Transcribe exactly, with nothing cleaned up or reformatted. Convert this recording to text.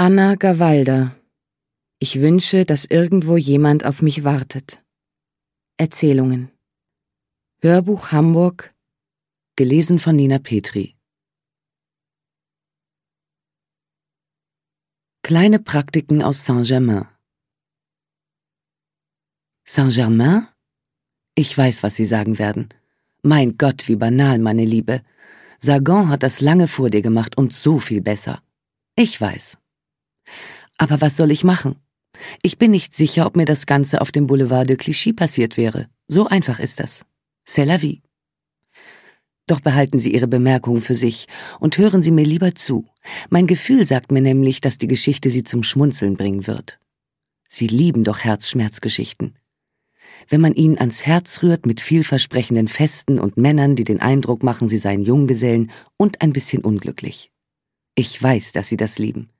Anna Gawalda. Ich wünsche, dass irgendwo jemand auf mich wartet. Erzählungen. Hörbuch Hamburg. Gelesen von Nina Petri. Kleine Praktiken aus Saint-Germain. Saint-Germain? Ich weiß, was Sie sagen werden. Mein Gott, wie banal, meine Liebe. Sargon hat das lange vor dir gemacht und so viel besser. Ich weiß. Aber was soll ich machen? Ich bin nicht sicher, ob mir das Ganze auf dem Boulevard de Clichy passiert wäre. So einfach ist das. C'est la vie. Doch behalten Sie Ihre Bemerkungen für sich und hören Sie mir lieber zu. Mein Gefühl sagt mir nämlich, dass die Geschichte Sie zum Schmunzeln bringen wird. Sie lieben doch Herzschmerzgeschichten. Wenn man ihnen ans Herz rührt mit vielversprechenden Festen und Männern, die den Eindruck machen, sie seien Junggesellen und ein bisschen unglücklich. Ich weiß, dass Sie das lieben.